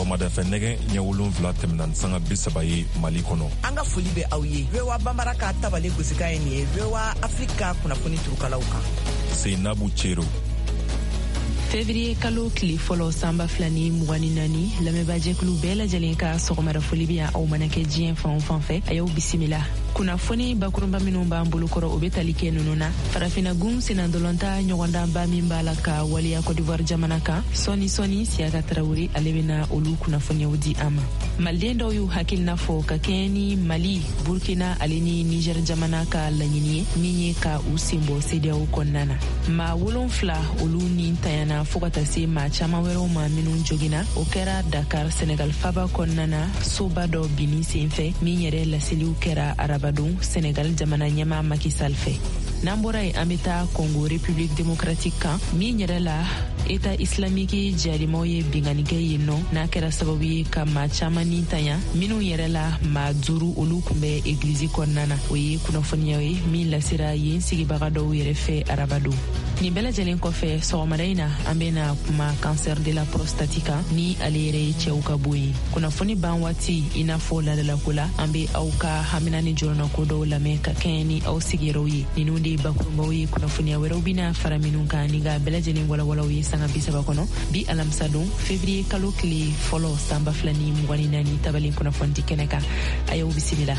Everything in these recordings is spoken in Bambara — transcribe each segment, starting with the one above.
Sɔgɔmadafɛ nɛgɛ ɲɛ 7 tɛmɛna sanga 30 ye Mali kɔnɔ. An ka foli bɛ aw ye. VOA Bambara ka tabale gosika ye nin ye. VOA Afrika kunnafoni turukalaw kan. Seinabu Cero. Février kalo tile fɔlɔ sanba 2024 lamɛnbaajɛkulu bɛɛ lajɛlen ka sɔgɔmada foli bɛ yan aw mana kɛ diɲɛ fan o fan fɛ a y'aw bisimila. Kunnafoni bakurunba minnu b'an bolokɔrɔ o bɛ tali kɛ ninnu na. Farafinagun senandolonta ɲɔgɔndanba min b'a la ka waliya Côte d'Ivoire jamana kan sɔni Siaka Traoré ale bɛna olu kunnafoniyaw di an ma. Maliden dɔw y'u hakilina fɔ ka kɛɲɛ ni Mali, Burkina ale ni Niger jamana ka laɲini ye min ye ka u senbɔ CEDEAO kɔnɔna na. Maa 7 olu ni tayana fo ka taa se maa caman wɛrɛw ma minnu joginna o kɛra Dakar Senegal faba kɔnɔna na soba dɔ binni senfɛ min yɛrɛ laseliw kɛra arabadon Senegal jamana ɲɛmaa Macky Sall fɛ. N'an bɔra yen an bɛ taa Congo République démocratique kan min yɛrɛ la État islamique jihadimaw ye binganikɛ yen nɔ n'a kɛra sababu ye ka maa caman ni tanya minnu yɛrɛ la maa 5 olu kun bɛ église kɔnɔna na o ye kunnafoniya ye min lasera yen sigibaga dɔw yɛrɛ fɛ arabadon. Nin bɛɛ lajɛlen kɔfɛ sɔgɔmada in na an bɛna kuma cancer de la prostate kan ni ale yɛrɛ ye cɛw ka bon ye. Kunnafoni ban waati i n'a fɔ ladalako la an bɛ aw ka hamina ni jɔrɔnako dɔw lamɛn ka kɛɲɛ ni aw sigiyɔrɔw ye. Ninnu de bakurunbaw ye kunnafoniya wɛrɛw bɛna fara minnu kan ni ka bɛɛ lajɛlen walawalaw ye sanga 30 kɔnɔ bi alamisa don février kalo tile fɔlɔ sanba 2024 tabalen kunnafoni di kɛnɛ kan a y'aw bisimila.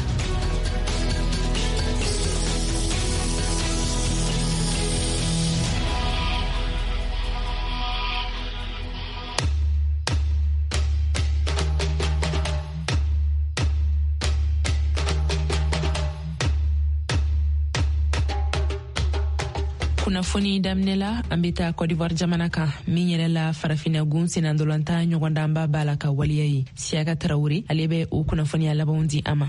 Kunnafoni daminɛ la an bɛ taa Côte d'Ivoire jamana kan min yɛrɛ la farafinagun senandolanta ɲɔgɔndanba b'a la ka waliya ye Siaka Traoré ale bɛ o kunnafoniya labanw di an ma.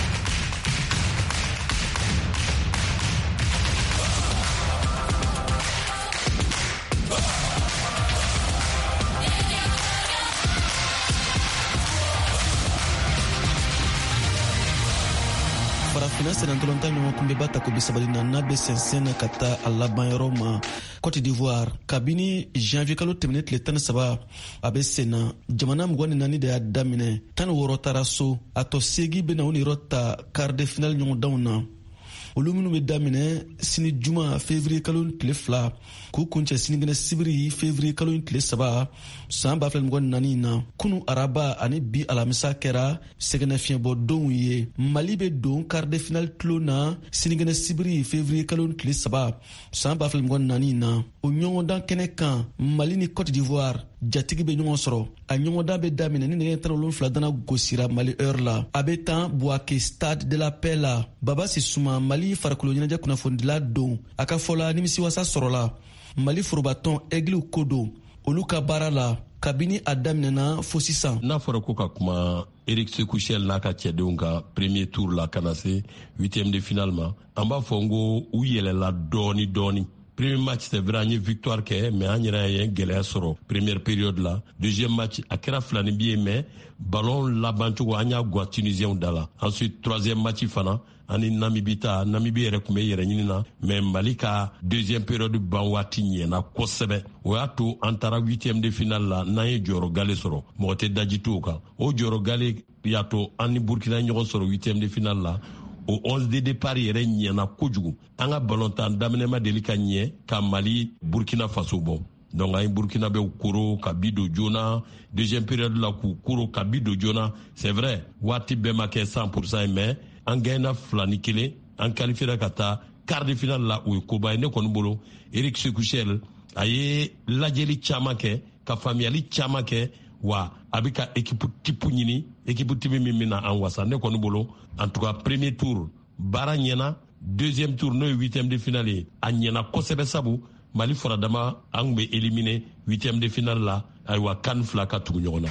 Farafina senandolanta ɲɔgɔn kunbɛ ba ta ko bisabalina n'a bɛ sɛnsɛn ka taa a laban yɔrɔ ma Côte d'Ivoire kabini janvier kalo tɛmɛnen tile 13 a bɛ senna jamana 24 de y'a daminɛ 16 taara so a tɔ 8 bɛna o yɔrɔ ta quart de finale ɲɔgɔndanw na olu minnu bɛ daminɛ sini juma février kalo tile 2 k'u kuncɛ sinikɛnɛ sibiri février kalo tile 3 san 2024 na kunu araba ani bi alamisa kɛra sɛgɛnɛfiɲɛbɔ donw ye. Mali bɛ don quart de finale tulo na sinikɛnɛ sibiri février kalo tile 3 san 2024 na o ɲɔgɔndan kɛnɛ kan Mali ni Côte d'Ivoire jatigi bɛ ɲɔgɔn sɔrɔ. A ɲɔgɔndan bɛ daminɛ ni nɛgɛ 17 dana gosira Mali heure la a bɛ tan Bouaké stade de la paix la. Baba Sissouma Mali farikolo ɲɛnajɛ kunnafonidila don a ka fɔla nimisiwasa sɔrɔla Mali forobatɔn Aigle ko don olu ka baara la kabini a daminɛna fo sisan. N'a fɔra ko ka kuma Eric Sekouchel n'a ka cɛdenw ka premier tour la kana se 8e de finale ma an b'a fɔ ngo u yɛlɛla dɔɔni. Premier match c'est vrai an ye victoire kɛ mais an yɛrɛ ye gɛlɛya sɔrɔ première période la. Deuxième match a kɛra filani bi ye mais ballon labancogo an y'a gwa Tunisiens da la. Ensuite troisième match fana ani Namibie yɛrɛ kun bɛ yɛrɛ ɲini na mais Mali ka deuxième période ban waati ɲɛna kosɛbɛ o y'a to an taara 8e de finale la n'an ye jɔyɔrɔ gale sɔrɔ mɔgɔ tɛ daji t'o kan o jɔyɔrɔ gale y'a to an ni Burkina ɲɔgɔn sɔrɔ 8e de finale la o 11 de départ yɛrɛ ɲɛna kojugu an ka ballontan daminɛ ma deli ka ɲɛ ka Mali Burkina Faso bɔ donc an ye Burkina bɛ koro ka bi don joona deuxième période la k'u koro ka bi don joona c'est vrai waati bɛɛ ma kɛ 100% mais an gagnera 2-1 an qualifiera ka taa quart de finale la o ye koba ye ne kɔni bolo Eric Sekouchel a ye lajɛli caman kɛ ka faamuyali caman kɛ wa a bɛ ka équipe type ɲini équipe type min bɛna an wasa ne kɔni bolo en tout cas premier tour baara ɲɛna deuxième tour n'o ye 8e de finale ye a ɲɛna kosɛbɛ sabu Mali faradama an bɛ éliminer 8e de finale la ayiwa CAN 2 ka tugu ɲɔgɔn na.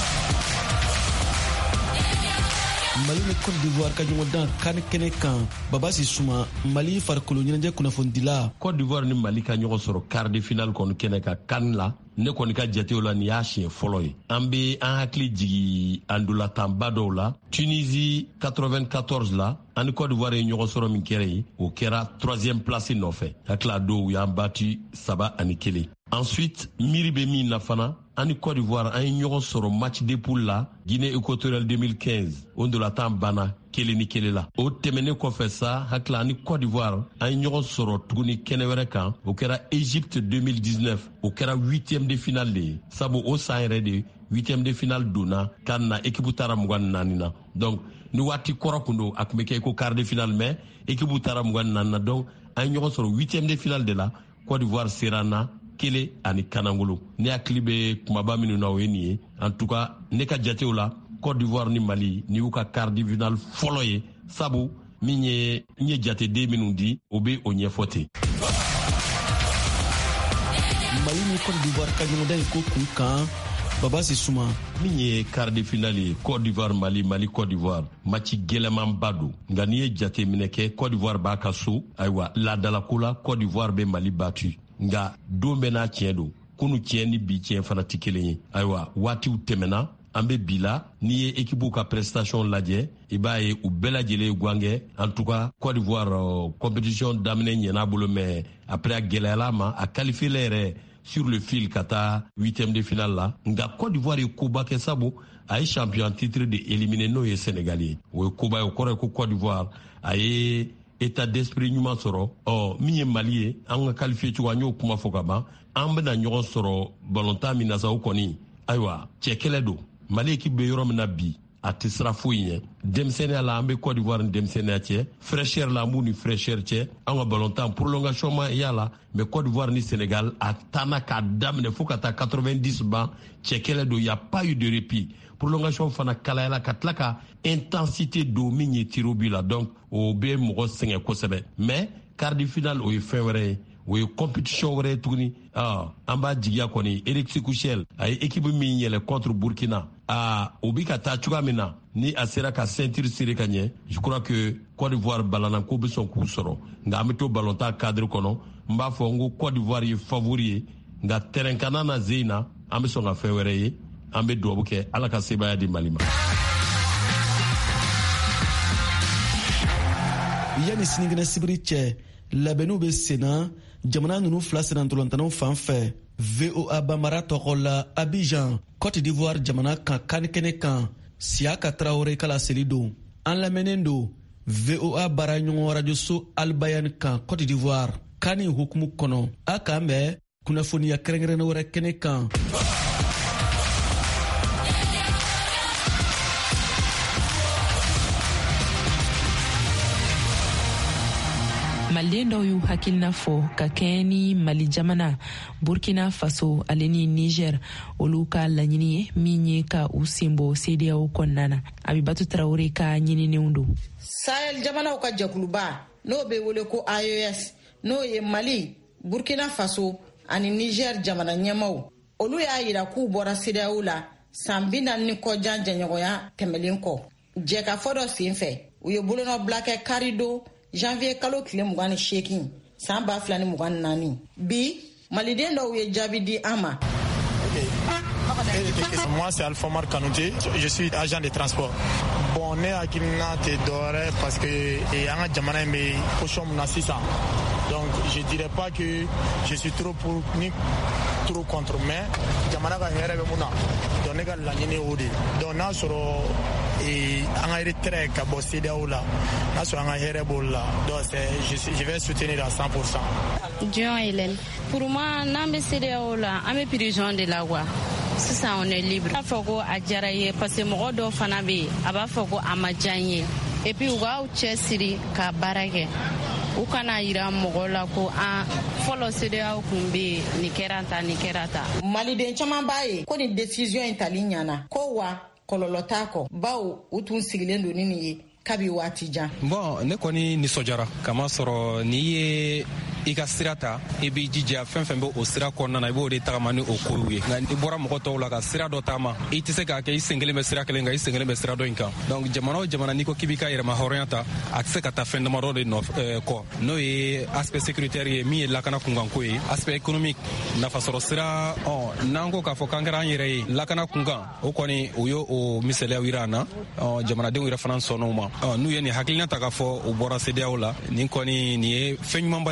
Mali ni Côte d'Ivoire ka ɲɔgɔndan kan kɛnɛ kan Baba Sissouma Mali farikolo ɲɛnajɛ kunnafonidila. Côte d'Ivoire ni Mali ka ɲɔgɔn sɔrɔ quart de finale kɔni kɛnɛ ka CAN la ne kɔni ka jatew la nin y'a siɲɛ fɔlɔ ye an bɛ an hakili jigi an dolatanba dɔw la Tunisie 94 la ani Côte d'Ivoire ye ɲɔgɔn sɔrɔ min kɛra ye o kɛra 3e place nɔfɛ hakili a dɔw y'an bati 3-1 Ensuite miiri be min na fana ani Côte d'Ivoire an ye ɲɔgɔn sɔrɔ match de poule la Guinée équatoriale 2015 o ndolantan banna 1-1 la. O tɛmɛnen kɔfɛ sa hakila ani Côte d'Ivoire an ye ɲɔgɔn sɔrɔ tuguni kɛnɛ wɛrɛ kan o kɛra Égypte 2019 o kɛra 8e de finale de ye sabu o san yɛrɛ de 8e de finale donna kan na équipe taara 24 na. Donc ni waati kɔrɔ kun don a kun bɛ kɛ ko quart de finale mais équipe taara 24 na. Donc an ye ɲɔgɔn sɔrɔ 8e de finale de la Côte d'Ivoire sera na kele ani kanangolo. Ne hakili be kumaba minnu na o ye nin ye. En tout cas ne ka jatew la Côte d'Ivoire ni Mali ni y'u ka quart de finale fɔlɔ ye sabu min ye n ye jateden minnu di o be o ɲɛfɔ ten. Mali ni Côte d'Ivoire ka ɲɔgɔndan ye ko kun kan Baba Sissouma. Min ye quart de finale ye Côte d'Ivoire Mali Mali Côte d'Ivoire match gɛlɛmanba don nka n'i ye jateminɛ kɛ Côte d'Ivoire b'a ka so ayiwa laadalako la Côte d'Ivoire be Mali battu nga don bɛ n'a tiɲɛ don kunu tiɲɛ ni bi tiɲɛ fana tɛ kelen ye ayiwa waatiw tɛmɛna an bɛ bi la n'i ye équipe ka prestation lajɛ i b'a ye u bɛɛ lajɛlen ye gwankɛ en tout cas Côte d'Ivoire compétition daminɛ ɲɛna bolo mais après a gɛlɛyala ma a qualifié yɛrɛ sur le fil ka taa 8e de finale la nka Côte d'Ivoire ye koba kɛ sabu a ye champion titre de éliminer n'o ye Sénégal ye o ye koba ye o kɔrɔ ye ko Côte d'Ivoire a ye état d'esprit ɲuman sɔrɔ min ye Mali ye an ka qualifié cogo an y'o kuma fɔ ka ban an bɛna ɲɔgɔn sɔrɔ ballontan min na sa o kɔni ayiwa cɛ kɛlɛ don Mali équipe bɛ yɔrɔ min na bi a tɛ sira foyi ɲɛ denmisɛnniya la an bɛ Côte d'Ivoire ni denmisɛnniya cɛ fraîcheur la an b'u ni fraîcheur cɛ an ka ballontan prolongation ma y'a la mais Côte d'Ivoire ni Sénégal a taana k'a daminɛ fo ka taa 90 ban cɛ kɛlɛ don y a pas eu de répit prolongation fana kalayala ka tila ka intensité don min ye tiro bi la donc o bɛ mɔgɔ sɛgɛn kosɛbɛ mais quart de finale o ye fɛn wɛrɛ ye o ye compétition wɛrɛ ye tuguni an b'a jigiya kɔni Eric Sekuchel a ye équipe min yɛlɛ contre Burkina o bi ka taa cogoya min na ni a sera ka ceinture serrer ka ɲɛ je crois que Côte d'Ivoire balana ko bɛ sɔn k'u sɔrɔ nka an bɛ to ballontan cadre kɔnɔ n b'a fɔ n ko Côte d'Ivoire ye favori ye nka terrain kana na ze in na an bɛ sɔn ka fɛn wɛrɛ ye an bɛ duwawu kɛ Ala ka sebaya di Mali ma. Yani sinikɛnɛ sibiri cɛ labɛnniw bɛ sen na jamana ninnu fila sena ntolantanaw fan fɛ VOA Bambara tɔgɔ la Abidjan Côte d'Ivoire jamana kan kanikɛnɛ kan Siaka Traoré kala seli don an lamɛnnen don VOA baara ɲɔgɔn radioso Albayan kan Côte d'Ivoire kani hukumu kɔnɔ a k'an bɛn kunnafoniya kɛrɛnkɛrɛnnen wɛrɛ kɛnɛ kan. Maliden dɔw y'u hakilina fɔ ka kɛɲɛ ni Mali jamana Burkina Faso ale ni Niger olu ka laɲini ye min ye ka u senbɔ CEDEAO kɔnɔna na Abibatu Traoré ka ɲininenw don. Sahel jamanaw ka jɛkuluba n'o bɛ wele ko IOS n'o ye Mali Burkina Faso ani Niger jamana ɲɛmaw olu y'a yira k'u bɔra CEDEAO la san 40 kɔjan jɛɲɔgɔnya tɛmɛlen kɔ jɛkafɔ dɔ senfɛ u ye bolonɔ bila kɛ Karido janvier kalo tile 28 san 2024 bi maliden dɔw ye jaabi di an ma. Moi c'est Alpha Mar Kanouté, je suis agent de transport. Bon, ne hakilina te dɔwɛrɛ parce que an ka jamana in bɛ position min na sisan. Donc je dirais pas que je suis trop pour ni trop contre, mais jamana ka hɛrɛ bɛ mun na donc ne ka laɲini o de. Donc n'a sɔrɔ an ka retrait ka bɔ CEDEAO la n'a sɔrɔ an ka hɛrɛ b'o la donc je vais soutenir à 100%. Dion Hélène, pour moi n'an bɛ CEDEAO la an bɛ prison de la quoi. Sisan on est libre. A fɔ ko a diyara ye parce que mɔgɔ dɔw fana bɛ yen a b'a fɔ ko a ma diya n ye et puis u k'aw cɛ siri ka baara kɛ u kana yira mɔgɔ la ko fɔlɔ CEDEAO kun bɛ nin kɛra tan nin kɛra tan. Maliden caman b'a ye ko nin décision in tali ɲana ko wa kɔlɔlɔ t'a kɔ bawo u tun sigilen don ni nin ye kabi waati jan. Bon ne kɔni nisɔndiyara kama sɔrɔ n'i ye i ka sira ta i b'i jija fɛn fɛn bɛ o sira kɔnɔna na i b'o de tagama ni o kow ye nka i bɔra mɔgɔ tɔw la ka sira dɔ taama i tɛ se k'a kɛ i sen kelen bɛ sira kelen kan i sen kelen bɛ sira dɔ in kan donc jamana o jamana n'i ko k'i b'i ka yɛrɛma hɔrɔnya ta a tɛ se ka taa fɛn damadɔ de kɔ n'o ye aspect sécuritaire ye min ye lakana kunkanko ye aspect économique nafasɔrɔ sira n'an ko k'a fɔ k'an kɛra an yɛrɛ ye lakana kunkan o kɔni o y'o misaliyaw yira an na jamanadenw yɛrɛ fana sɔnn'o ma n'u ye nin hakilina ta k'a fɔ u bɔra CEDEAO la nin kɔni nin ye fɛn ɲumanba de ye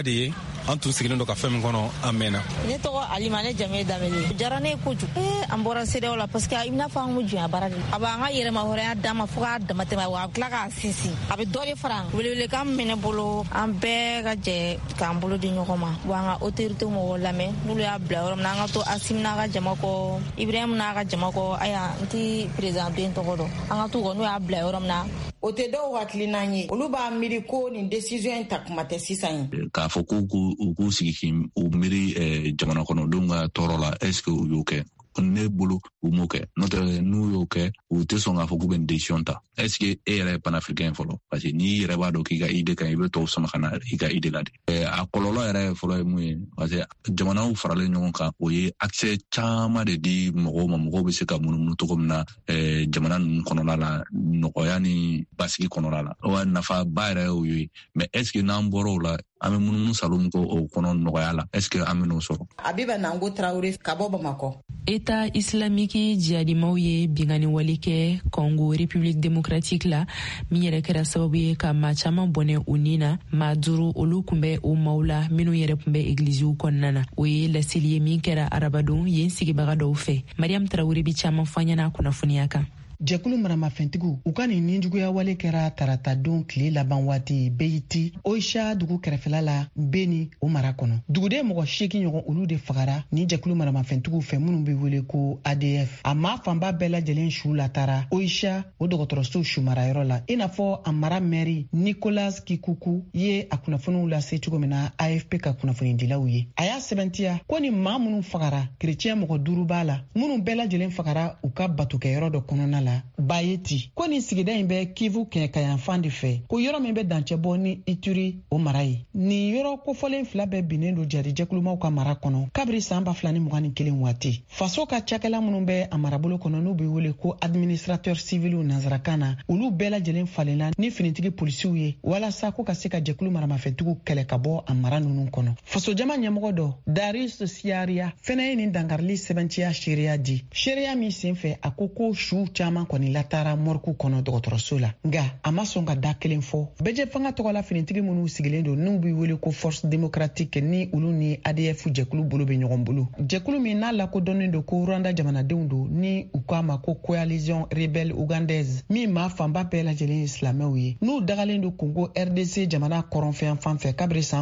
an tun sigilen don ka fɛn min kɔnɔ an mɛnna. Ne tɔgɔ Alima, ne jamu ye Danbele. Diyara ne ye kojugu. An bɔra CEDEAO la parce que i n'a fɔ an ko jɔnya baara de. A b'an ka yɛrɛma hɔrɔnya d'an ma fo k'a dama tɛmɛ wa a bɛ tila k'a sinsin. A bɛ dɔ de fara welewelekan min bɛ ne bolo an bɛɛ ka jɛ k'an bolo di ɲɔgɔn ma. Wa an ka autorité mɔgɔw lamɛn n'olu y'a bila yɔrɔ min na an ka to Asim n'a ka jama kɔ, Ibrahim n'a ka jama kɔ. Aya n tɛ président den tɔgɔ dɔn. An ka to kɔ n'u y'a bila yɔrɔ min na. O tɛ dɔw hakilina ye olu b'a miiri ko nin décision in ta kuma tɛ sisan ye. K'a fɔ k'u sigi k'u miiri jamana kɔnɔdenw ka tɔɔrɔ la est-ce que u y'o kɛ? Ne bolo u m'o kɛ, n'o tɛ n'u y'o kɛ u tɛ sɔn k'a fɔ k'u bɛ nin décision ta. Est-ce que e yɛrɛ ye panafricain fɔlɔ? Parce que n'i yɛrɛ b'a dɔn k'i ka idée ka ɲi i bɛ tɔw sama ka na i ka idée la de. A kɔlɔlɔ yɛrɛ fɔlɔ ye mun ye? Parce que jamanaw faralen ɲɔgɔn kan o ye accès caman de di mɔgɔw ma, mɔgɔw bɛ se ka munumunu cogo min na jamana ninnu kɔnɔna la nɔgɔya ni basigi kɔnɔna la. Wa nafaba yɛrɛ y'o ye. Mais est-ce que n'an bɔra o la an bɛ munumunu salon min kɛ o kɔnɔ nɔgɔya la est-ce que an bɛ n'o sɔrɔ? Abiba Nango Traoré ka bɔ Bamakɔ. État islamique jihadimaw ye bingani wale kɛ Congo République démocratique la min yɛrɛ kɛra sababu ye ka maa caman bɔnɛ u ni na. Maa 5 olu kun bɛ o maaw la minnu yɛrɛ kun bɛ églisiw kɔnɔna na. O ye laseli ye min kɛra arabadon yen sigibaga dɔw fɛ. Mariam Traoré bi caman fɔ an ɲɛna kunnafoniya kan. Jɛkulu maramafɛntigiw u ka nin ninjuguya wale kɛra tarata don tile laban waati Beiti Oisha dugu kɛrɛfɛla la Beni o mara kɔnɔ. Duguden mɔgɔ 8 ɲɔgɔn olu de fagara ni jɛkulu maramafɛntigiw fɛ minnu bɛ wele ko ADF. A ma fanba bɛɛ lajɛlen su la taara Oisha o dɔgɔtɔrɔso su marayɔrɔ la. I n'a fɔ a mara maire Nicolas Kikuku ye a kunnafoniw lase cogo min na AFP ka kunnafonidilaw ye. A y'a sɛbɛntiya ko ni maa minnu fagara chrétien mɔgɔ 5 b'a la minnu bɛɛ lajɛlen fagara u ka batokɛyɔrɔ dɔ kɔnɔna la. Bayeti ko ni sigida in bɛ Kivu kɛɲɛkayanfan de fɛ ko yɔrɔ min bɛ dancɛ bɔ ni Ituri o mara ye. Nin yɔrɔ kofɔlen 2 bɛɛ binnen don jadijɛkulumaw ka mara kɔnɔ kabiri san 2021 waati. Faso ka cakɛla minnu bɛ a marabolo kɔnɔ n'u bɛ wele ko administrateur civil nanzarakan na olu bɛɛ lajɛlen falenla ni finitigi polisiw ye walasa ko ka se ka jɛkulu maramafɛntigiw kɛlɛ ka bɔ a mara ninnu kɔnɔ. Faso jama ɲɛmɔgɔ dɔ Darius Siaria fɛnɛ ye nin dankarili sɛbɛntiya seereya di. Seereya min senfɛ a ko su caman kɔni latara morku kɔnɔ dɔgɔtɔrɔso la nga a ma sɔn ka da kelen fɔ. Bɛjɛ fanga tɔgɔ la finitigi minnu sigilen don n'u bɛ wele ko force démocratique ni olu ni ADF jɛkulu bolo bɛ ɲɔgɔn bolo. Jɛkulu min n'a lakodɔnnen don ko Rwanda jamanadenw don ni u k'a ma ko coalition rebelle ougandaise min ma fanba bɛɛ lajɛlen ye silamɛw ye. N'u dagalen don Congo RDC jamana kɔrɔnfɛn fan fɛ kabiri san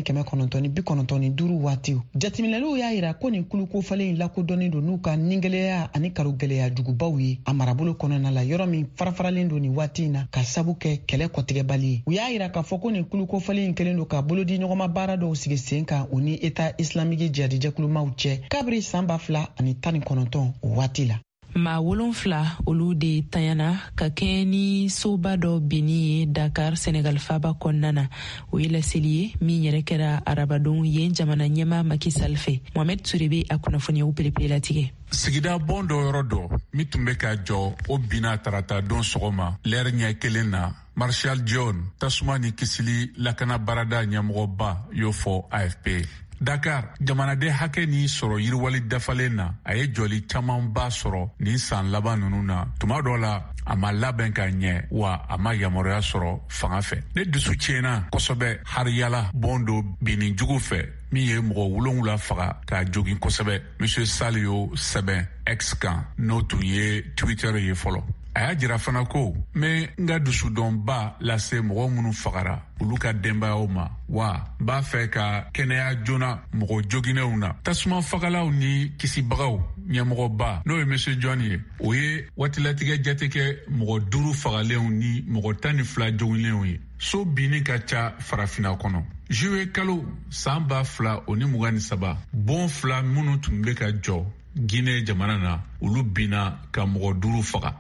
1995 waati. Jateminɛliw y'a yira ko nin kulukofalen in lakodɔnnen don n'u ka ningɛlɛya ani karogɛlɛya jugubaw ye a marabolo kɔnɔna la yɔrɔ min farafaralen don nin waati in na ka sabu kɛ kɛlɛ kɔtigɛbali ye. U y'a yira k'a fɔ ko nin kulukofalen in kɛlen don ka bolo di ɲɔgɔnma baara dɔw sigi sen kan o ni État islamique jihadijɛkulumaw cɛ kabiri san 2019 o waati la. Maa 7 olu de tanyana ka kɛ ni soba dɔ binni ye Dakar Senegal faba kɔnɔna na. O ye laseli ye min yɛrɛ kɛra arabadon yen jamana ɲɛma Macky Sall fɛ. Mohamed Touré bɛ a kunnafoniyaw pelepele latigɛ. Sigida bon dɔ yɔrɔ dɔ min tun bɛ ka jɔ o bina tarata don sɔgɔma lɛri ɲɛ 1 na Marshal John tasuma ni kisili lakana barada ɲɛmɔgɔba y'o fɔ AFP. Dakar jamanaden hakɛ ni sɔrɔ yiriwali dafalen na a ye jɔli camanba sɔrɔ nin san laban ninnu na. Tuma dɔ la a ma labɛn ka ɲɛ wa a ma yamaruya sɔrɔ fanga fɛ. Ne dusu tiɲɛna kosɛbɛ hariyala bon do binni jugu fɛ min ye mɔgɔ 7 faga ka jogin kosɛbɛ. Monsieur Sall y'o sɛbɛn X kan n'o tun ye Twitter ye fɔlɔ. A y'a jira fana ko n ka dusudɔnba lase mɔgɔ minnu fagara olu ka denbayaw ma wa n b'a fɛ ka kɛnɛya joona mɔgɔ joginɛw na. Tasuma fagalaw ni kisibagaw ɲɛmɔgɔba n'o ye Monsieur John ye o ye waatilatigɛ jate kɛ mɔgɔ 5 fagalenw ni mɔgɔ 12 joginlenw ye. So binni ka ca farafina kɔnɔ. Juillet kalo san 2023 bon 2 minnu tun bɛ ka jɔ Guinée jamana na olu binna ka mɔgɔ 5 faga.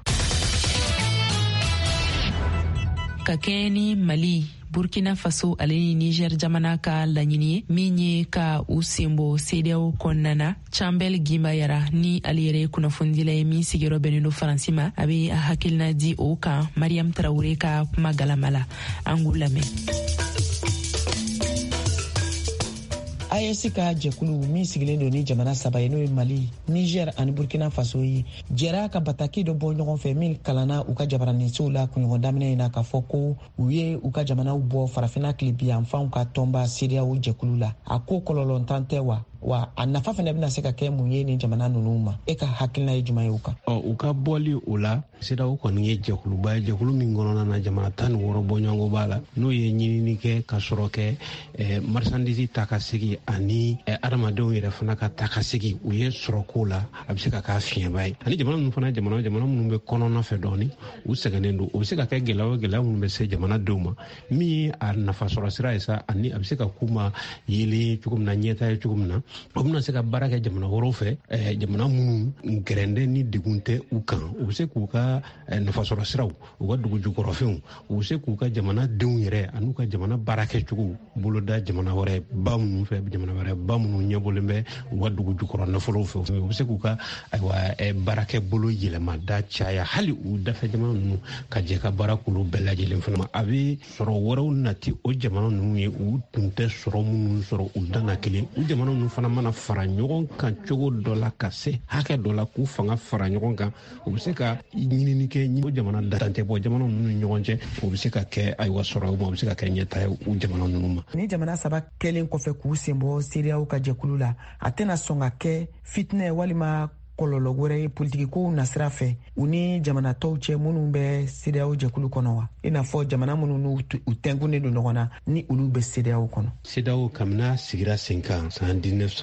Ka kɛ ni Mali, Burkina Faso ale ni Niger jamana ka laɲini ye min ye ka u senbɔ CEDEAO kɔnɔna na. Chambel Gimbayara ni ale yɛrɛ kunnafonidila ye min sigiyɔrɔ bɛnnen don Faransi ma a bɛ a hakilina di o kan Mariam Traoré ka kuma galama la. An k'u lamɛn. l'AES ka jɛkulu min sigilen don ni jamana saba ye n'o ye Mali, Niger ani Burkina Faso ye jɛra ka bataki dɔ bɔ ɲɔgɔn fɛ min kalanna u ka jabaranisow la kunɲɔgɔn daminɛ in na k'a fɔ ko u ye u ka jamanaw bɔ farafina tilebiyanfanw ka tɔnba CEDEAO jɛkulu la. A ko kɔlɔlɔntan tɛ wa a nafa fana bɛna se ka kɛ mun ye ni jamana ninnu ma. E ka hakilina ye jumɛn ye o kan? U ka bɔli o la CEDEAO kɔni ye jɛkuluba ye, jɛkulu min kɔnɔna na jamana 16 bɔɲɔgɔnko b'a la n'o ye ɲinini kɛ ka sɔrɔ kɛ marchandise ta ka segi ani adamadenw yɛrɛ fana ka ta ka segi u ye sɔrɔko la a bɛ se ka k'a fiɲɛba ye. Ani jamana ninnu fana jamana minnu bɛ kɔnɔna fɛ dɔɔni u sɛgɛnnen don. O bɛ se ka kɛ gɛlɛya minnu bɛ se jamanadenw ma min ye a nafa sɔrɔ sira ye sa ani a bɛ se ka k'u ma yelen cogo min na ɲɛta ye cogo min na o bɛna se ka baara kɛ jamana wɛrɛw fɛ jamana minnu gɛrɛndɛ ni degun tɛ u kan u bɛ se k'u ka nafa sɔrɔ siraw u ka dugu jukɔrɔfɛnw u bɛ se k'u ka jamanadenw yɛrɛ an'u ka jamana baara kɛcogo boloda jamana wɛrɛ ba minnu fɛ jamana wɛrɛ ba minnu ɲɛbɔlen bɛ u ka dugu jukɔrɔ nafolow fɛ u bɛ se k'u ka baarakɛ bolo yɛlɛma da caya hali u dafɛ jamana ninnu ka jɛ ka baara kulu bɛɛ lajɛlen fana ma. A bɛ sɔrɔ wɛrɛw nati o jamana ninnu ye u tun tɛ sɔrɔ minnu sɔrɔ u dana kelen u jamana ninnu fana mana fara ɲɔgɔn kan cogo dɔ la ka se hakɛ dɔ la k'u fanga fara ɲɔgɔn kan u bɛ se ka ɲinini kɛ o jamana dantɛ bɔ jamana ninnu ni ɲɔgɔn cɛ u bɛ se ka kɛ sɔrɔ u bɛ se ka kɛ ɲɛta ye u jamana ninnu ma. Ni jamana saba kɛlen kɔfɛ k'u sen bɔ CEDEAO ka jɛkulu la a tɛna sɔn ka kɛ fitinɛ walima kɔlɔlɔ wɛrɛ ye politiki kow nasira fɛ u ni jamana tɔw cɛ minnu bɛ CEDEAO jɛkulu kɔnɔ wa? I n'a fɔ jamana minnu u tɛnkunnen don ɲɔgɔn na ni olu bɛ CEDEAO kɔnɔ. CEDEAO kabini sigira sen kan san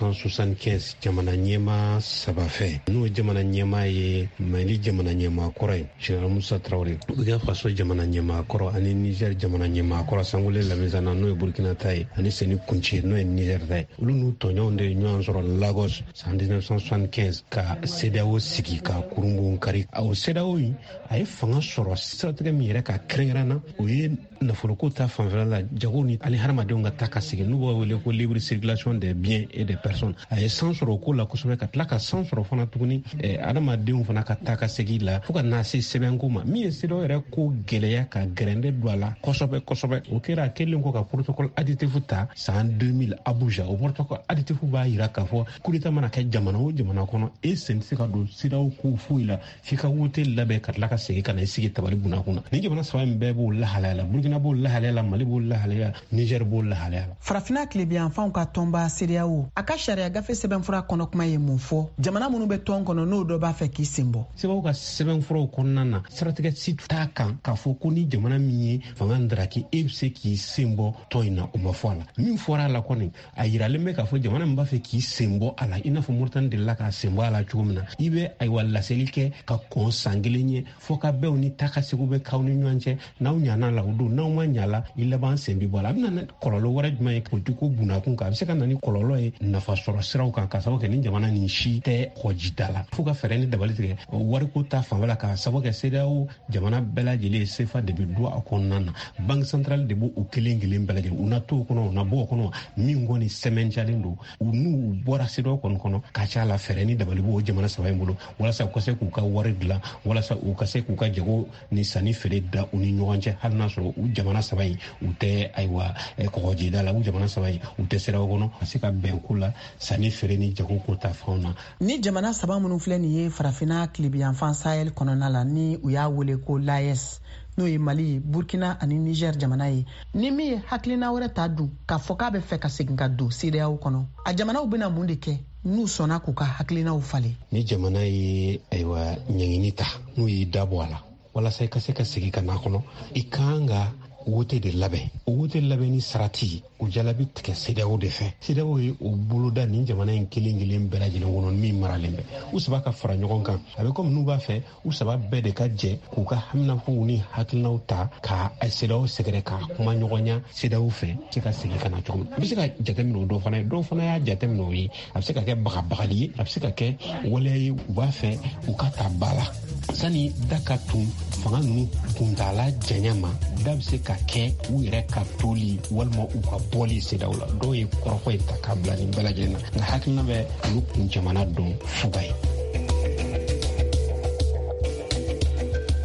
1975 jamana ɲɛma saba fɛ n'o jamana ɲɛma ye Mali jamana ɲɛma kɔrɔ ye Général Musa Traoré, Burkina Faso jamana ɲɛma kɔrɔ ani Niger jamana ɲɛma kɔrɔ Sangole Lamizana n'o ye Burkina ta ye ani Seni Kunce n'o ye Niger ta ye olu n'u tɔɲɔgɔnw de ye ɲɔgɔn sɔrɔ Lagos san 1975 ka CEDEAO sigi ka kurunbon kari. O CEDEAO yi a ye fanga sɔrɔ siratigɛ min yɛrɛ ka kɛrɛnkɛrɛnna o ye nafoloko ta fanfɛla la jago ni ani hadamadenw ka ta ka sigi n'u b'a wele ko libre circulation des biens et des personnes. A ye san sɔrɔ o ko la kosɛbɛ ka tila ka san sɔrɔ fana tuguni hadamadenw fana ka ta ka segi la fo ka na se sɛbɛnko ma min ye CEDEAO yɛrɛ ko gɛlɛya ka gɛrɛndɛ don a la kosɛbɛ kosɛbɛ. O kɛra a kɛlen ko ka protocole additif ta san 2000 Abuja. O protocole additif b'a yira k'a fɔ coup d'état mana kɛ jamana o jamana kɔnɔ sen se ka don CEDEAO ko foyi la f'i ka wote labɛn ka tila ka segin ka na i sigi tabali bunna kunna. Ni jamana saba in bɛɛ b'o lahalaya la. Burkina b'o lahalaya la, Mali b'o lahalaya la, Niger b'o lahalaya la. Farafina tilebiyanfanw ka tɔnba CEDEAO a ka sariya gafe sɛbɛnfura kɔnɔ kuma ye mun fɔ jamana minnu bɛ tɔn kɔnɔ n'o dɔ b'a fɛ k'i sen bɔ. CEDEAO ka sɛbɛnfuraw kɔnɔna na siratigɛ si t'a kan k'a fɔ ko ni jamana min ye fanga ndaraki e bɛ se k'i sen bɔ tɔn in na o ma fɔ a la. Min fɔra a la kɔni a yiralen bɛ k'a fɔ jamana min b'a fɛ k'i sen bɔ a la i n'a fɔ Mauritanie delila k'a sen bɔ a la cogo min na i bɛ laseli kɛ ka kɔn san kelen ye fo ka bɛɛw ni ta ka segu bɛ k'aw ni ɲɔgɔn cɛ n'aw ɲana la o don n'aw ma ɲa la i laban sen bi bɔ a la a bɛ na kɔlɔlɔ wɛrɛ jumɛn ye politiko bunakun kan a bɛ se ka na ni kɔlɔlɔ ye nafa sɔrɔ siraw kan ka sababu kɛ ni jamana nin si tɛ kɔjida la fo ka fɛɛrɛ ni dabali tigɛ wariko ta fanfɛ la ka sababu kɛ CEDEAO jamana bɛɛ lajɛlen CFA de bɛ don a kɔnɔna na banque centrale de b'o kelen kelen bɛɛ lajɛlen u na to o kɔnɔ u na bɔ o kɔnɔ min kɔni sɛmɛncalen don u n'u bɔra CEDEAO kɔnɔ ka ca la fɛɛrɛ ni dabali b'o jamana saba in bolo walasa u ka se k'u ka wari dilan walasa u ka se k'u ka jago ni sanni feere da u ni ɲɔgɔn cɛ hali n'a sɔrɔ u jamana saba in u tɛ kɔgɔjida la u jamana saba in u tɛ CEDEAO kɔnɔ ka se ka bɛn ko la sanni feere ni jago ko ta fɛnw na. Ni jamana saba minnu filɛ nin ye farafina tilebiyanfan Sahel kɔnɔna la ni u y'a wele ko l'AES n'o ye Mali, Burkina ani Niger jamana ye ni min ye hakilina wɛrɛ ta dun k'a fɔ k'a bɛ fɛ ka segin ka don CEDEAO kɔnɔ a jamanaw bɛna mun de kɛ n'u sɔnna k'u ka hakilinaw falen. Ni jamana ye ɲɛɲini ta n'u y'i dabɔ a la walasa i ka se ka segin ka na kɔnɔ i kan ka wote de labɛn o wote labɛn ni sarati o jalabi tigɛ CEDEAO de fɛ CEDEAO ye o boloda ni jamana in kelen kelen bɛɛ lajɛlen kɔnɔ min maralen bɛ u saba ka fara ɲɔgɔn kan a bɛ komi n'u b'a fɛ u saba bɛɛ de ka jɛ k'u ka haminakow ni hakilinaw ta ka CEDEAO sɛgɛrɛ ka kuma ɲɔgɔnya CEDEAO fɛ se ka segin ka na cogo min a bɛ se ka jateminɛ o dɔw fana ye dɔw fana y'a jateminɛ o ye a bɛ se ka kɛ bagabagali ye a bɛ se ka kɛ waleya ye u b'a fɛ u ka ta ba la sani da ka tun fanga ninnu kuntala janya ma da bɛ se ka kɛ u yɛrɛ ka toli walima u ka bɔli CEDEAO la dɔw ye kɔrɔfɔ in ta k'a bila nin bɛɛ lajɛlen na nka hakilina bɛ olu kun jamana dɔn fuga ye.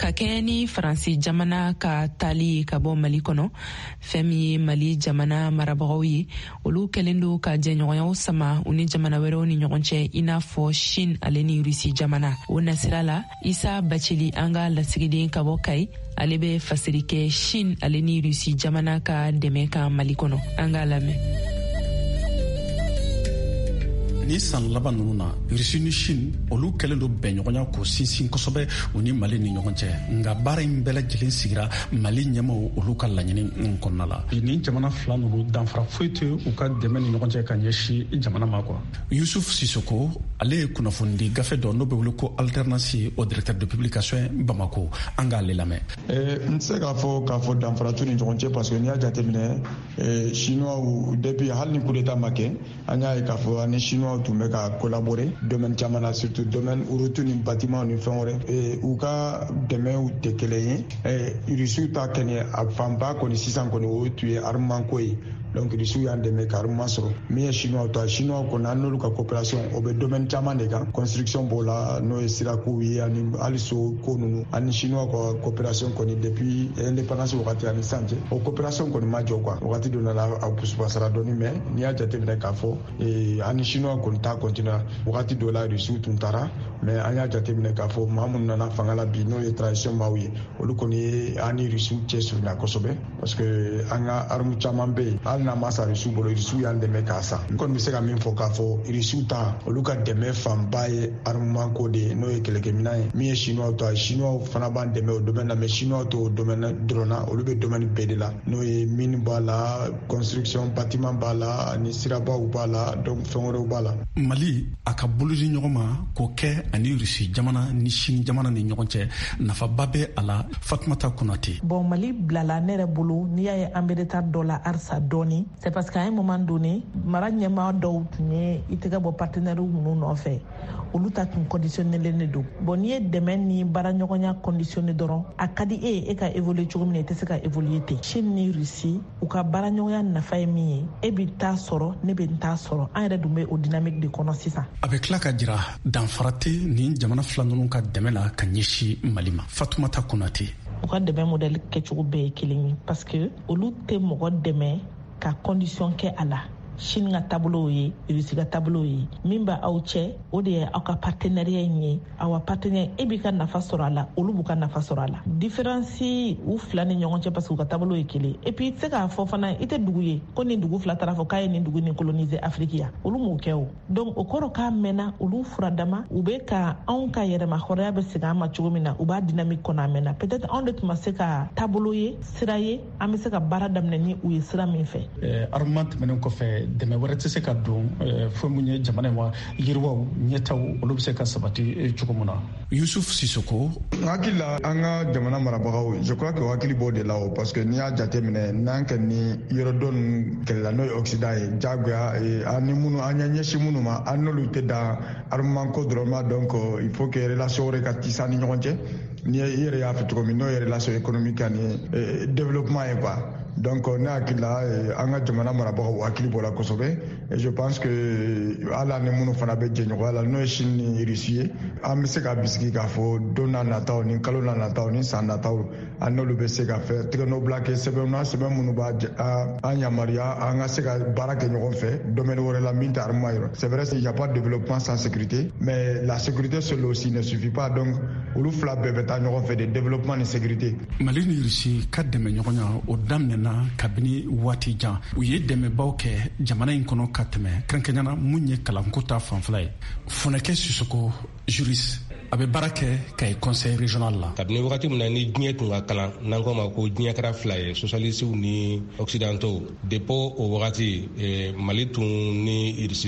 ka kɛɲɛ ni faransi jamana ka taali ka bɔ mali kɔnɔ fɛn min ye mali jamana marabagaw ye olu kɛlen do ka jɛɲɔgɔnyaw sama u ni jamana wɛrɛw ni ɲɔgɔn cɛ i n'a fɔ Chine ale ni Rusi jamana. O nasira la Isa Bacili an ka lasigiden ka bɔ Kayi ale bɛ fasiri kɛ Chine ale ni Rusi jamana ka dɛmɛ kan mali kɔnɔ. An ka lamɛn. ni san laban ninnu na Rusi ni Chine olu kɛlen do bɛnɲɔgɔnya ko sinsin kosɛbɛ u ni Mali ni ɲɔgɔn cɛ nka baara in bɛɛ lajɛlen sigira Mali ɲɛmaw olu ka laɲini kɔnɔna la. Ni jamana fila ninnu danfara foyi tɛ u ka dɛmɛ ni ɲɔgɔn cɛ ka ɲɛsin jamana ma quoi. Yusuf Sisoko ale ye kunnafoni gafe dɔ n'o bɛ wele ko alternance au directeur de publication Bamako an k'ale lamɛn. N tɛ se k'a fɔ danfara t'u ni ɲɔgɔn cɛ parce que n'i y'a jateminɛ Chinois depuis hali ni coup d'état ma kɛ an y'a ye k'a fɔ ani Chinois tun bɛ ka collaborer domaine caman na surtout domaine route ni bâtiment ni fɛn wɛrɛ u ka dɛmɛw tɛ kelen ye Rusiw ta kɛnɛ a fanba kɔni sisan kɔni o tun ye armement ko ye donc Rusiw y'an dɛmɛ ka armement sɔrɔ min ye Chinois ta Chinois kɔni an n'olu ka coopération o bɛ domaine caman de kan construction b'o la n'o ye sirakow ye ani hali so ko ninnu ani Chinois ka coopération kɔni depuis indépendance wagati ani sisan cɛ o coopération kɔni ma jɔ quoi wagati dɔ nana a pusupasara dɔɔni mais n'i y'a jateminɛ k'a fɔ ani Chinois kɔni ta continue wagati dɔ la Rusiw tun taara mais an y'a jateminɛ k'a fɔ maa minnu nana fanga la bi n'o ye transition maaw ye olu kɔni ye an ni Rusiw cɛ surunya kosɛbɛ parce que an ka arme caman bɛ yen hali n'a ma sa Rusiw bolo Rusiw y'an dɛmɛ k'a san n kɔni bɛ se ka min fɔ k'a fɔ Rusiw ta olu ka dɛmɛ fanba ye armement ko de ye n'o ye kɛlɛkɛminɛn ye min ye Chinois ta Chinois fana b'an dɛmɛ o domaine na mais Chinois to o domaine dɔrɔn na olu bɛ domaine bɛɛ de la n'o ye mine b'a la construction bâtiment b'a la ani sirabaw b'a la donc fɛn wɛrɛw b'a la. Mali a ka bolo di ɲɔgɔn ma k'o kɛ ani Rusi jamana ni Chine jamana ni ɲɔgɔn cɛ nafaba bɛ a la. Fatumata Konate. Bon Mali bilala ne yɛrɛ bolo n'i y'a ye an bɛ retard dɔ la halisa dɔɔni c'est parce qu'à un moment donné mara ɲɛmaa dɔw tun ye i tɛgɛ bɔ partenaires minnu nɔfɛ olu ta tun conditionnelen de don bon n'i ye dɛmɛ ni baaraɲɔgɔnya conditionné dɔrɔn a ka di e ka évoluer cogo min na i tɛ se ka évoluer ten. Chine ni Rusi u ka baaraɲɔgɔnya nafa ye min ye e bɛ taa sɔrɔ ne bɛ n taa sɔrɔ an yɛrɛ dun bɛ o dynamique de kɔnɔ sisan. A bɛ tila ka jira danfara tɛ nin jamana fila ninnu ka dɛmɛ la ka ɲɛsin Mali ma. Fatumata Konate. U ka dɛmɛ modèle kɛcogo bɛɛ ye kelen ye parce que olu tɛ mɔgɔ dɛmɛ ka condition kɛ a la. Chine ka taabolo ye Rusi ka taabolo ye min b'a aw cɛ o de ye aw ka partenariat in ye aw partenaire e b'i ka nafa sɔrɔ a la olu b'u ka nafa sɔrɔ a la différence u fila ni ɲɔgɔn cɛ parce que u ka taabolo ye kelen et puis i tɛ se k'a fɔ fana i tɛ dugu ye ko nin dugu fila taara fɔ k'a ye nin dugu nin coloniser Afrique ya olu m'o kɛ o donc o kɔrɔ k'a mɛnna olu furadama u bɛ ka anw ka yɛrɛma hɔrɔnya bɛ segin an ma cogo min na u b'a dynamique kɔnɔ a mɛnna peut-être anw de tun ma se ka taabolo ye sira ye an bɛ se ka baara daminɛ ni u ye sira min fɛ. Armement tɛmɛnen kɔfɛ dɛmɛ wɛrɛ tɛ se ka don fɛn mun ye jamana in wa yiriwaw ɲɛtaw olu bɛ se ka sabati cogo min na. Yusuf Sisoko. N hakili la an ka jamana marabagaw je crois que o hakili b'o de la o parce que n'i y'a jateminɛ n'an kɛ ni yɔrɔ dɔ ninnu kɛlɛla n'o ye Occident ye jagoya an ni minnu an ɲɛ ɲɛsin minnu ma an n'olu tɛ dan armement ko dɔrɔn ma donc il faut que relation wɛrɛ ka tisa ni ɲɔgɔn cɛ ni i yɛrɛ y'a fɔ cogo min n'o ye relation économique ani développement ye quoi. Donc ne hakili la an ka jamana marabagaw hakili b'o la kosɛbɛ et je pense que hali ni minnu fana bɛ jɛɲɔgɔnya la n'o ye Chine ni Rusi ye an bɛ se ka bisigi k'a fɔ don n'a nataw ni kalo n'a nataw ni san nataw an n'olu bɛ se ka fɛ tigɛ n'o bila kɛ sɛbɛn minnu b'a an yamaruya an ka se ka baara kɛ ɲɔgɔn fɛ domaine wɛrɛ la min tɛ armement yɔrɔ c'est vrai il y a pas de développement sans sécurité mais la sécurité seule aussi ne suffit pas donc olu fila bɛɛ bɛ taa ɲɔgɔn fɛ de développement ni sécurité. Mali ni Rusi ka dɛmɛ ɲɔgɔnya o daminɛna kabini waati jan u ye dɛmɛbaw kɛ jamana in kɔnɔ ka tɛmɛ kɛrɛnkɛrɛnnena mun ye kalanko ta fanfɛla ye. Funɛkɛ Sisoko juriste a bɛ baara kɛ Kayi conseil régional la. Kabini wagati min na ni diɲɛ tun ka kalan n'an ko ma ko diɲɛ kɛra fila ye socialisiw ni occidentaux depuis o wagati Mali tun ni Rusi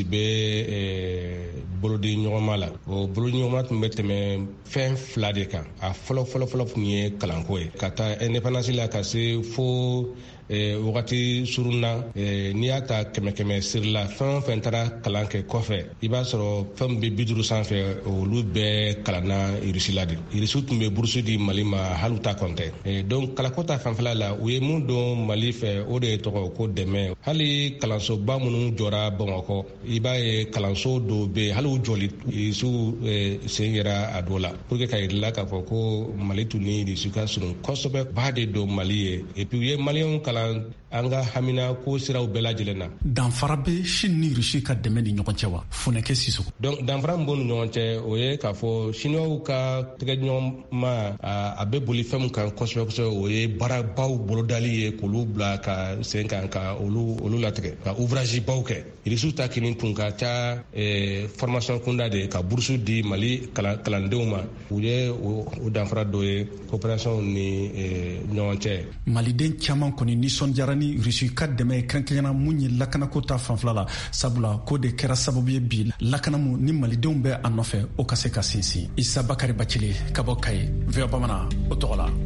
bɛ bolodi ɲɔgɔnma la o bolodi ɲɔgɔnma tun bɛ tɛmɛ fɛn fila de kan a fɔlɔ tun ye kalanko ye ka taa indépendance la ka se fo wagati surunna n'i y'a ta kɛmɛ siri la fɛn o fɛn taara kalan kɛ kɔfɛ i b'a sɔrɔ fɛn bɛ 50 sanfɛ olu bɛɛ kalanna irisi la de. irisiw tun bɛ burusu di Mali ma hali ta kɔntɛ. donc kalako ta fanfɛla la u ye mun don Mali fɛ o de ye tɔgɔ ko dɛmɛ. hali kalansoba minnu jɔra Bamakɔ i b'a ye kalanso dɔw bɛ hali u jɔli irisiw sen yɛrɛ a dɔ la pour que ka yirila k'a fɔ ko Mali tun ni irisiw ka surun kosɛbɛ ba de don Mali ye et puis u ye maliyɛnw kalan an ka hamina ko siraw bɛɛ lajɛlen na. danfara bɛ Chine ni Russie ka dɛmɛ ni ɲɔgɔn cɛ wa? Funɛkɛ Sisoko. donc danfara min b'u ni ɲɔgɔn cɛ o ye k'a fɔ Chinois ka tɛgɛɲɔgɔnma a bɛ boli fɛn min kan kosɛbɛ kosɛbɛ o ye baarabaw bolodali ye k'olu bila ka sen kan ka olu latigɛ ka ouvrage baw kɛ. Irisiw ta kini tun ka ca formation kunda de ka burusu di Mali kalandenw ma u ye o danfara dɔ ye coopération ni ɲɔgɔn cɛ. Maliden caman kɔni nisɔndiyara ni Russie ka dɛmɛ kɛrɛnkɛrɛnna mun ye lakanako ta fanfɛla la sabula ko de kɛra sababu ye bi lakanamu ni malidenw bɛ a nɔfɛ o ka se ka sinsin. Isa Bakari Bacile ka bɔ Kaye VOA Bamanan o tɔgɔ la.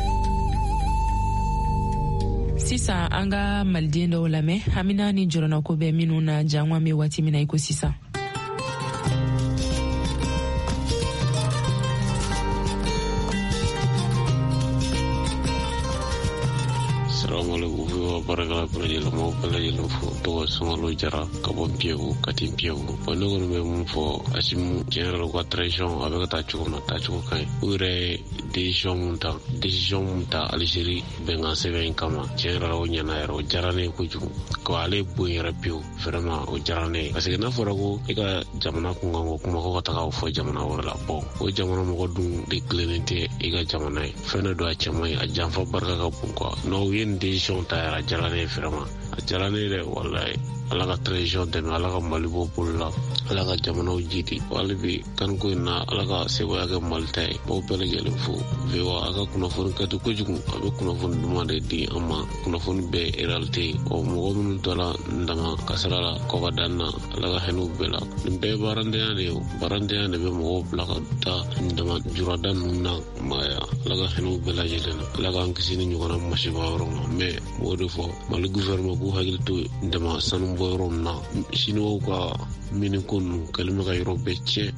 Sisan an ka maliden dɔw lamɛn Hamina ni jɔrɔna ko bɛ minnu na janwa mi waati min na i ko sisan. barakala bɛɛ mo bɛɛ lajɛlen fo tɔgɔ Sunkalo Jara ka bɔ Piyewu Kati Piyewu. ne kɔni bɛ mun fɔ Asimu tiɲɛ yɛrɛ la u ka transition a bɛ ka taa cogo min na taacogo ka ɲi. u yɛrɛ décision mun ta Algérie bɛnkan sɛbɛn in kama tiɲɛ yɛrɛ la o ɲɛna yɛrɛ o diyara ne ye kojugu ko ale bon yɛrɛ pewu vraiment o diyara ne ye parce que n'a fɔra ko i ka jamana kun kan ko kuma ko ka taga o fɔ jamana wɛrɛ la bon o jamana mɔgɔ dun de tilennen tɛ i ka jamana ye fɛn dɔ don a cɛman ye a janfa barika ka bon quoi non u ye nin décision ta yɛrɛ a diyara ne ye vraiment a diyara ne ye dɛ wallahi. Ala ka transition dɛmɛ Ala ka Mali bɔ bolo la Ala ka jamanaw jidi wali bi kanko in na Ala ka segoya kɛ Mali ta ye b'aw bɛɛ lajɛlen fo VOA a ka kunnafoni ka di kojugu a bɛ kunnafoni duman de di an ma kunnafoni bɛɛ réalité mɔgɔ minnu dɔla ndama kasara la kɔkɔdan na Ala ka hinɛw bɛɛ la nin bɛɛ barandenya de ye barandenya de bɛ mɔgɔw bila ka taa ndama jurada ninnu na maya Ala ka hinɛw bɛɛ lajɛlen na Ala k'an kisi ni ɲɔgɔnna masiba yɔrɔ ma mais o de fɔ Mali gouvernement k'u hakili to ndama sanu bɔ yɔrɔ min na Chinois ka miniko ninnu kɛlen bɛ ka yɔrɔ bɛɛ tiɲɛ.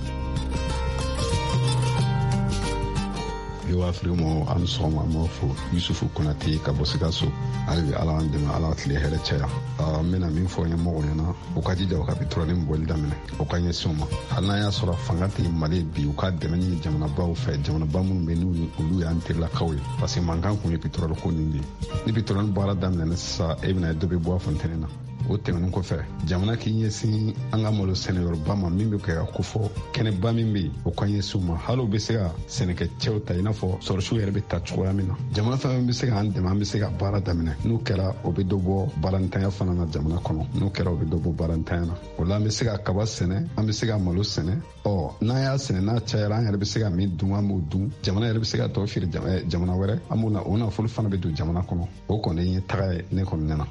VOA Afrique mo an sɔgɔma an b'aw fo Yusufu Konate ka bɔ Sikaso hali bi Ala an dɛmɛ Ala tile hɛrɛ caya. n bɛna min fɔ ɲɛmɔgɔw ɲɛna u ka jija u ka pétrole bɔli daminɛ u ka ɲɛsin u ma hali n'a y'a sɔrɔ fanga tɛ Mali bi u ka dɛmɛ ɲini jamanabaw fɛ jamanaba minnu bɛ n'u olu y'an terilakaw ye parce que mankan kun ye pétrole ko nin de ye ni pétrole baara daminɛ sisan e bɛna dɔ bɛ bɔ a fɔntɛnɛ na o tɛmɛnen kɔfɛ jamana k'i ɲɛsin an ka malo sɛnɛyɔrɔba ma min bɛ kɛ ka kofɔ kɛnɛba min bɛ yen o ka ɲɛsin u ma hali u bɛ se ka sɛnɛkɛcɛw ta i n'a fɔ sɔrɔsiw yɛrɛ bɛ ta cogoya min na jamana fɛn bɛ se k'an dɛmɛ an bɛ se ka baara daminɛ n'o kɛra o bɛ dɔ bɔ baarantanya fana na jamana kɔnɔ n'o kɛra o bɛ dɔ bɔ baarantanya na o la an bɛ se ka kaba sɛnɛ an bɛ se ka malo sɛnɛ n'an y'a sɛnɛ n'a cayara an yɛrɛ bɛ se ka min dun an b'o dun jamana yɛrɛ bɛ se ka tɔ feere jamana wɛrɛ an b'o na o nafolo fana bɛ don jamana kɔnɔ o kɔni ye taga ye ne kɔni ɲɛna.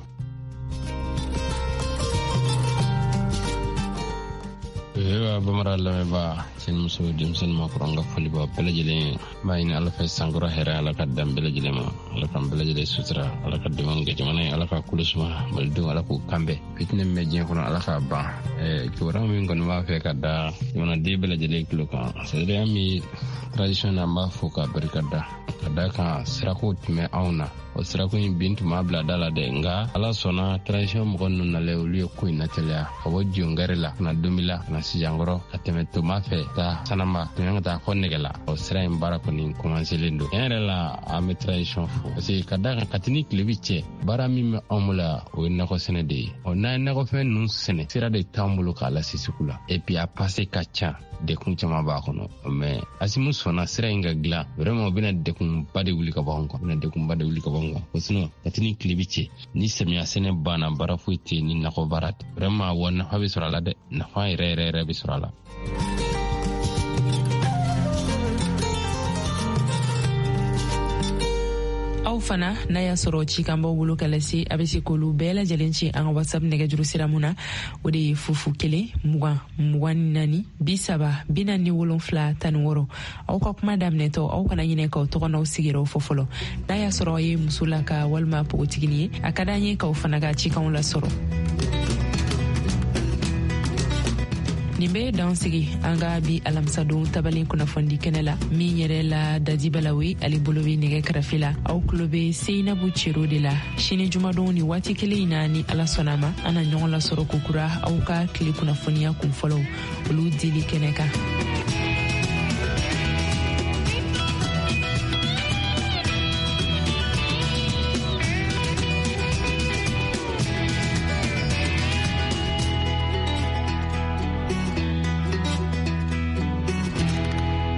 Bamara lamɛnba sɛnmuso denmisɛnnin ma kɔrɔ an ka foli b'a bɛɛ lajɛlen b'a ɲini Ala fɛ sankɔrɔ hɛrɛ Ala ka dan bɛɛ lajɛlen ma Ala k'an bɛɛ lajɛlen sutura Ala ka dɛmɛ kɛ jamana ye Ala ka kolo suma malidenw Ala k'u kanbɛn fitinɛ min bɛ diɲɛ kɔnɔ Ala k'a ban kibaruya min kɔni b'a fɛ ka da jamanaden bɛɛ lajɛlen tulo kan c'est-à-dire an mi tradition na an b'a fɔ ka barika da ka da kan sirako tun bɛ anw na o sirako in bin tun b'a bila da la dɛ nka Ala sɔnna tradition mɔgɔ ninnu nalen olu ye ko in nateliya ka bɔ jɔnkɛri la ka na donbi la ka na sijankɔrɔ ka tɛmɛ toma fɛ taa sanama tun ka taa fɔ nɛgɛ la o sira in baara kɔni commencelen don tiɲɛ yɛrɛ la an bɛ tradition fɔ parce que ka da kan katini tile bi cɛ baara min bɛ anw bolo la o ye nakɔ sɛnɛ de ye n'an ye nakɔfɛn ninnu sɛnɛ sira de t'an bolo k'a lase sugu la et puis a passé ka ca dekun caman b'a kɔnɔ mais Asimu sɔnna sira in ka dilan vraiment o bɛna dekunba de wuli ka bɔ anw kan bɛna dekunba de wuli ka bɔ anw kan ko sinon katini tile bi cɛ ni samiya sɛnɛ banna baara foyi tɛ ni nakɔ baara tɛ vraiment wa nafa bɛ sɔrɔ a la dɛ nafa yɛrɛ bɛ sɔrɔ a la. aw aw fana n'a y'a sɔrɔ ci kan b'aw bolo ka lase a bɛ se k'olu bɛɛ lajɛlen ci an ka whatsapp nɛgɛjuru sira mun na o de ye 01 20 24 30 47 16. aw ka kuma daminɛtɔ aw kana ɲinɛ k'aw tɔgɔ n'aw sigiraw fɔ fɔlɔ. n'a y'a sɔrɔ aw ye muso la ka walima pogotigini ye a ka d'an ye k'aw fana ka cikanw lasɔrɔ. nin bɛ dan sigi an ka bi alamisadon tabalen kunnafoni kɛnɛ la min yɛrɛ la Dadi Balawe ale bolo bɛ nɛgɛ kɛrɛfɛ la. aw tulo bɛ Seinabu Cero de la. sini jumadon ni waati kelen in na ni Ala sɔnna ma an na ɲɔgɔn lasɔrɔ kokura aw ka tile kunnafoniya kunfɔlɔw olu dili kɛnɛ kan.